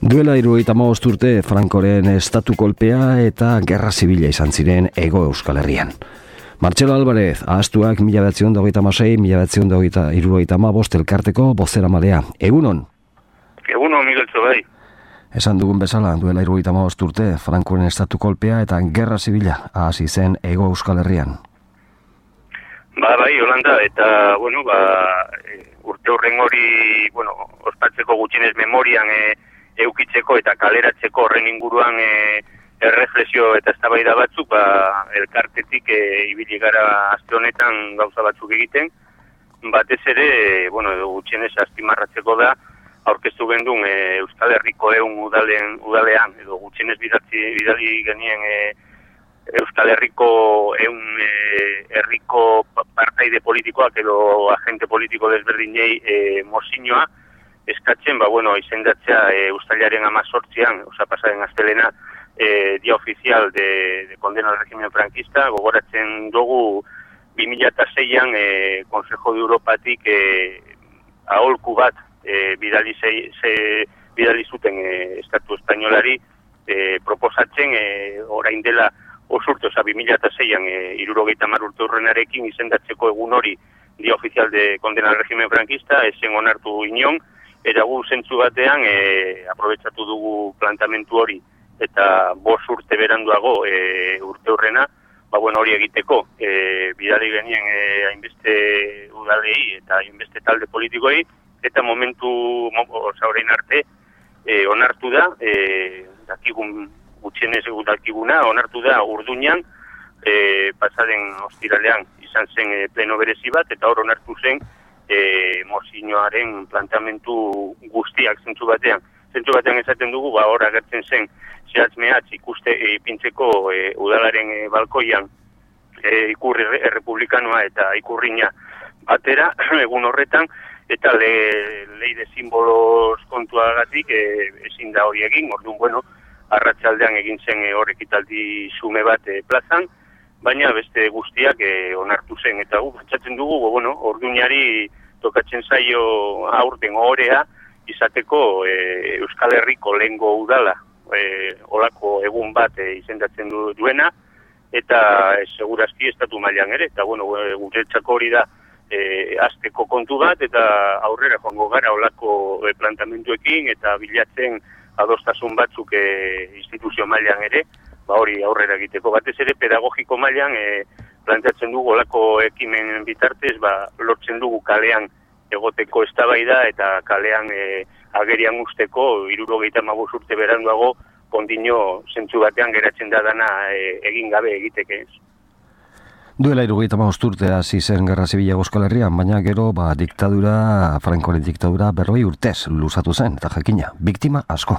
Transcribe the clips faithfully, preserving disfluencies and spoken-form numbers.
Duela hirurogeita hamabost urte Francoren estatu kolpea eta gerra zibila izan ziren Hego Euskal Herrian. Martxelo Alvarez, ahaztuak mila bederatziehun eta hogeita hamasei, mila bederatziehun eta hirurogeita hamabost elkarteko bozeramalea. Egunon? Egunon, Migueltxo, bai. Esan dugun bezala, duela hirurogeita hamabost urte Francoren estatu kolpea eta gerra zibila hasi zen Hego Euskal Herrian. Ba, bai, Holanda, eta, bueno, ba, urte horren hori, bueno, ospatzeko gutxienez memorian e, eukitzeko eta kaleratzeko horren inguruan e, erreflexio eta eztabaida batzuk, ba, elkartetik e, ibili gara aste honetan gauza batzuk egiten, batez ere, bueno, gutxienez azpimarratzeko da, aurkeztu gendun e, Euskal Herriko ehun udalen, udalean, edo gutxienez bidali, bidali genien e, Euskal Herriko ehun e, herriko partaide politikoak edo agente politiko desberdinei e, mozinoa eskatzen, ba, bueno, izendatzea e, Uztailaren hamazortzian, oza, pasaren astelena, e, dia ofizial de, de condena al régimen franquista, gogoratzen dugu bi mila seian e, Consejo de Europatik e, aholku bat e, bidali, zei, ze, bidali zuten e, Estatu Espainolari e, proposatzen e, orain dela osurte, oza, bi mila seian e, hirurogeita hamar urte urrenarekin izendatzeko egun hori dia ofizial de condena al régimen franquista, esen onartu inon, eta gu zentzu batean e, aprobetsatu dugu plantamentu hori eta bost urte beranduago e, urte urrena, ba, bueno, hori egiteko e, bidali genien e, hainbeste udalei eta hainbeste talde politikoei, eta momentu, oza, orain arte, e, onartu da, e, dakigun gutxienez dakiguna, onartu da Urduñan, e, pasaren ostiralean izan zen e, pleno berezi bat, eta hor onartu zen e, mozinoaren plantamentu guztiak zentzu batean. Zentzu batean esaten dugu, ba, hor agertzen zen zehatz mehatz ikuste e, ipintzeko e, udalaren e, balkoian e, ikurri errepublikanoa eta ikurriña batera, egun horretan, eta le, leide simbolos kontuagatik e, ezin da hori egin, orduan, bueno, arratsaldean egin zen e, hor ekitaldi xume bat e, plazan, baina beste guztiak e, onartu zen, eta gu, batxatzen dugu, bueno, Orduñari tokatzen zaio aurten ohorea izateko e, Euskal Herriko lehengo udala, e, olako egun bat e, izendatzen du, duena, eta e, segurazki estatu mailan ere, eta bueno, e, guretzako hori da e, azteko kontu bat, eta aurrera joango gara olako e, plantamentuekin, eta bilatzen adostasun batzuk e, instituzio mailan ere, ba hori aurrera egiteko. Batez ere pedagogiko mailan e, planteatzen dugu olako ekimen bitartez, ba, lortzen dugu kalean egoteko eztabaida eta kalean e, agerian usteko hirurogeita hamabost urte beranduago kondino zentzu batean geratzen da dana e, egin gabe egiteke. Duela hirurogeita hamabost urte hasi zen gerra zibila Euskal Herrian, baina gero ba diktadura, Francoren diktadura berrogei urtez luzatu zen, eta jakina, biktima asko.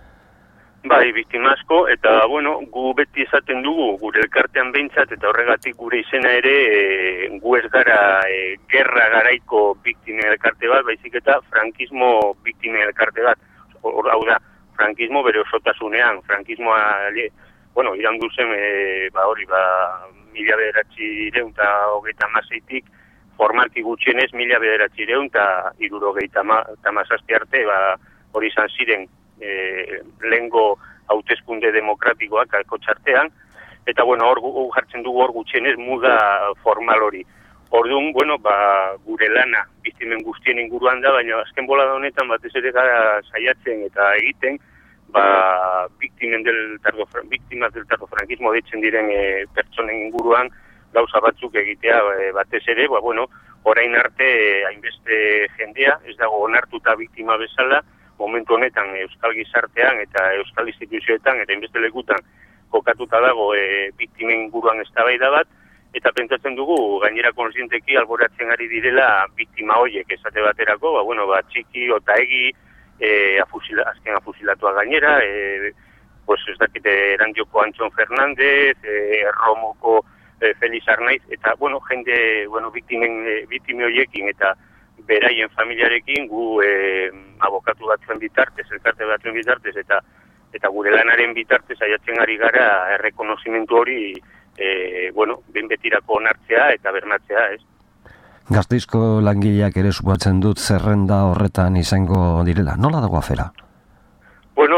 Bai, biktima asko, eta bueno, gu beti esaten dugu, gure elkartean behintzat, eta horregatik gure izena ere, e, gu ez gara e, gerra garaiko biktimen elkarte bat, baizik eta frankismo biktimen elkarte bat. Hau da, frankismo bere osotasunean, frankismoa, bueno, irandu zen, e, ba hori, ba, mila bederatzireun eta hogeita hamaseitik, formalki gutxienez mila bederatzireun eta hirurogeita hamazazpi arte, ba, hori izan ziren e, lehengo hauteskunde demokratikoak alko txartean, eta bueno, hor jartzen dugu hor gutxienez muda formal hori. Orduan, bueno, ba, gure lana biktimen guztien inguruan da, baina azken bolada honetan batez ere gara saiatzen eta egiten, ba, biktimen del tardo, biktimas del tardofrankismo deitzen diren e, pertsonen inguruan gauza batzuk egitea e, batez ere, ba, bueno, orain arte e, hainbeste jendea, ez dago onartuta biktima bezala, momentu honetan euskal gizartean eta euskal instituzioetan eta hainbeste lekutan kokatuta dago e, biktimen inguruan eztabaida bat, eta pentsatzen dugu gainera konsienteki alboratzen ari direla biktima horiek esate baterako, ba, bueno, ba, txiki, otaegi, E, afusila, azken afusilatua gainera, e, pues ez dakite Erandioko Antxon Fernandez, e, Romoko e, Feliz Arnaiz, eta, bueno, jende, bueno, biktimen, e, biktime horiekin eta beraien familiarekin gu e, abokatu batzuen bitartez, elkarte batzuen bitartez, eta eta gure lanaren bitartez saiatzen ari gara errekonozimentu hori, e, bueno, behin betirako onartzea eta bermatzea, ez? Gasteizko langileak ere suposatzen dut zerrenda horretan izango direla. Nola dago afera? Bueno,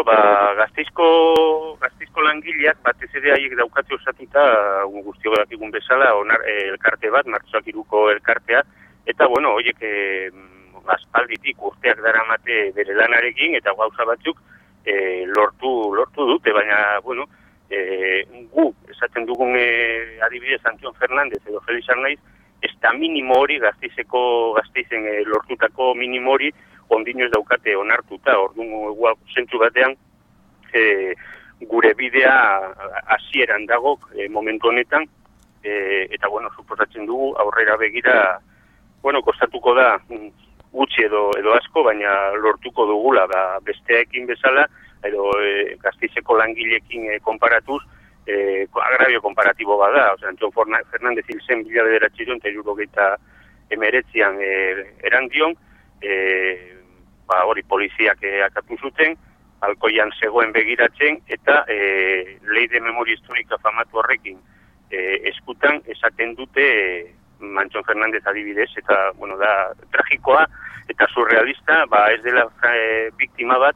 Bueno, ba, Gasteizko, Gasteizko langileak batez ere haiek daukate osatuta guztiok dakigun bezala onar, e, elkarte bat, martxoak iruko elkartea, eta bueno, horiek e, aspalditik urteak daramate bere lanarekin, eta gauza batzuk e, lortu, lortu dute, baina, bueno, e, gu, esaten dugun e, adibidez Antion Fernandez edo Felix Arnaiz, ez da minimo hori, Gasteizeko, Gasteizen e, lortutako minimo hori, ondino ez daukate onartuta, orduan zentzu batean, e, gure bidea hasieran dago e, momentu honetan, e, eta, bueno, suposatzen dugu, aurrera begira, bueno, kostatuko da, gutxi edo, edo asko, baina lortuko dugula, ba, besteekin bezala, edo e, Gasteizeko langileekin e, konparatuz, e, agravio komparatibo bada, osea, Antion Fernandez hil zen bila bederatziron, eta hirurogeita emeretzian e, erandion, e, ba, hori poliziak e, akatu zuten, alkoian zegoen begiratzen, eta e, lei de memoria historika famatu horrekin e, eskutan esaten dute e, Antion Fernandez adibidez, eta, bueno, da tragikoa eta surrealista, ba, ez dela e, biktima bat,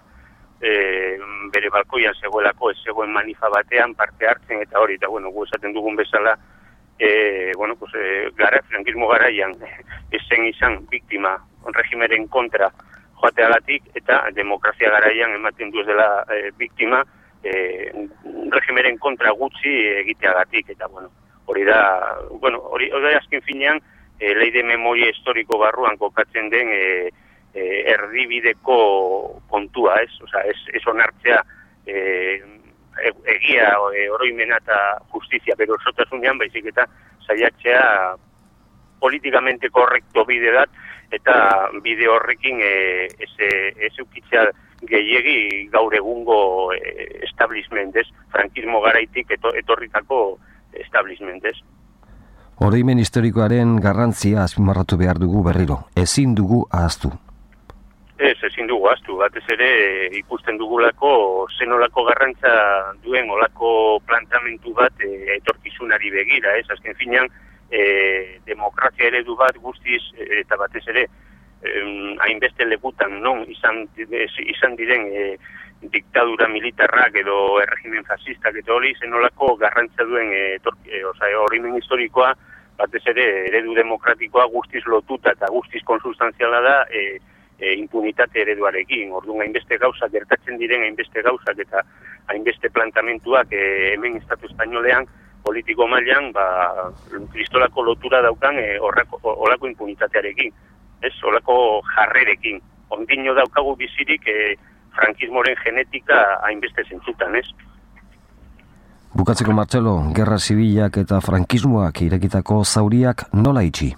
e, bere balkoian zegoelako, ez zegoen manifa batean parte hartzen, eta hori, eta, bueno, gu esaten dugun bezala, e, bueno, pues, e, gara, frankismo garaian, ezen izan biktima, regimeren kontra, joateagatik eta demokrazia garaian ematen du ez dela e, biktima e, regimeren kontra gutxi egiteagatik eta bueno, hori da, bueno, hori, hori azken finean e, lei de memoria historiko barruan kokatzen den e, e, erdibideko kontua, ez? Osea, ez, ez onartzea e, egia e, oroimena eta justizia, pero osotasunean baizik eta saiatzea politikamente korrekto bide dat, eta bide horrekin e, ez eukitzea gehiegi gaur egungo e, establishmentez, frankismo garaitik eto, etorritako establishmentez. Oroimen historikoaren garrantzia azpimarratu behar dugu berriro, ezin dugu ahaztu. Ez, ezin dugu ahaztu, batez ere ikusten dugulako zenolako garrantza duen olako plantamentu bat e, etorkizunari begira, ez, azken finean, E, demokrazia eredu bat guztiz e, eta batez ere e, hainbeste lekutan non izan, izan diren e, diktadura militarrak edo erregimen fascistak eta hori zenolako garrantza duen e, e, oza, oroimen historikoa batez ere eredu demokratikoa guztiz lotuta eta guztiz konsustanziala da e, e, impunitate ereduarekin. Orduan hainbeste gauzak gertatzen diren hainbeste gauzak eta hainbeste plantamentuak e, hemen Estatu Espainolean politiko mailan, ba, kristolako lotura daukan e, horrako, horako impunitatearekin, ez, horako jarrerekin. Ondino daukagu bizirik e, frankismoren genetika hainbeste zentzutan, ez? Bukatzeko, Martxelo, gerra zibilak eta frankismoak irekitako zauriak nola itxi?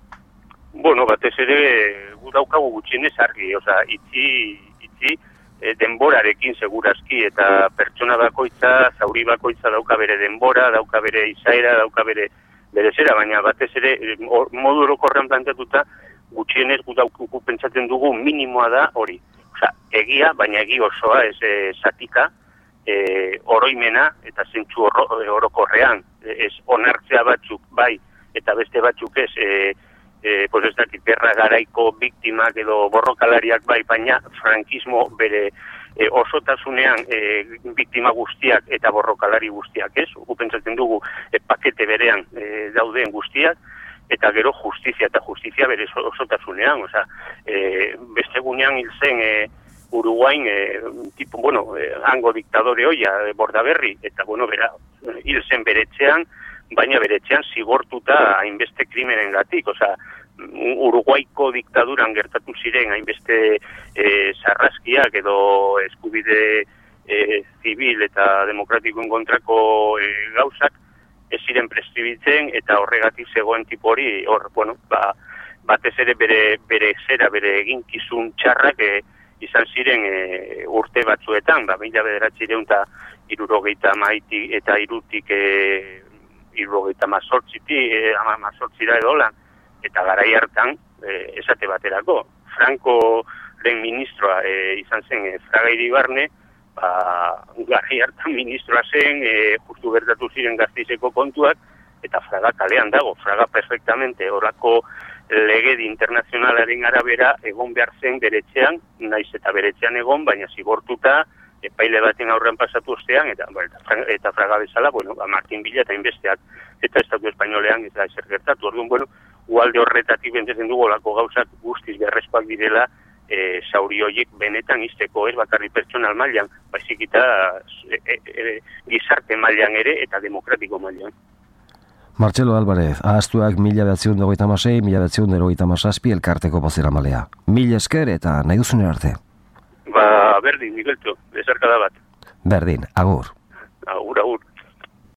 Bueno, batez ere, gu daukagu gutxienez argi, oza, itxi, itxi, E, denborarekin segurazki eta pertsona bakoitza, zauri bakoitza dauka bere denbora, dauka bere izaera, dauka bere, bere zera, baina batez ere or, modu orokorrean planteatuta gutxienez gu dauku pentsatzen dugu minimoa da hori. Osea, egia, baina egi osoa, ez e, zatika, e, oroimena eta zentzu orokorrean, ez onartzea batzuk bai eta beste batzuk ez, e, E, pues ez dakit, gerra garaiko biktimak edo borrokalariak bai, baina frankismo bere e, osotasunean e, biktima guztiak eta borrokalari guztiak, ez? Gu pentsatzen dugu e, pakete berean e, dauden guztiak, eta gero justizia eta justizia bere osotasunean, osea, e, beste gunean hil zen e, Uruguain, e, tipo, bueno, e, hango diktadore hoia, e, Bordaberri, eta bueno, bera, hil zen beretzean, baina beretzean zigortuta hainbeste krimenen gatik, osea, Uruguaiko diktaduran gertatu ziren hainbeste e, sarraskiak edo eskubide e, zibil eta demokratikoen kontrako e, gauzak ez ziren preskribitzen eta horregatik zegoen tipo hori, hor, bueno, ba, batez ere bere, bere zera, bere eginkizun txarrak e, izan ziren e, urte batzuetan, ba, mila bederatzireun eta irurogeita maiti eta irutik e, irurogeita mazortziti, e, ama mazortzira edo lan, eta garai hartan e, esate baterako. Francoren ministroa e, izan zen e, Fraga Iribarne, ba, garai hartan ministroa zen, e, justu gertatu ziren Gasteizeko kontuak, eta Fraga kalean dago, Fraga perfectamente horako legedi internazionalaren arabera egon behar zen beretzean, naiz eta beretzean egon, baina zigortuta epaile baten aurrean pasatu ostean, eta, ba, eta, eta fraga bezala, bueno, ba, Martin Villa eta inbesteak, eta Estatu Espainolean ez da ezer gertatu. Orduan, bueno, ualde horretatik bentezen dugu olako gauzak guztiz beharrezkoak direla e, zauri horiek benetan izteko, ez bakarri pertsonal mailan, baizik eta e, e, e, gizarte mailan ere eta demokratiko mailan. Martxelo Álvarez, ahaztuak mila behatziehun eta hogeita hamasei, mila behatziehun eta hogeita hamazazpi elkarteko bozeramalea. Mila esker eta nahi duzune arte. Ba, berdin, Miguelto, bezarkada bat. Berdin, agur. Agur, agur.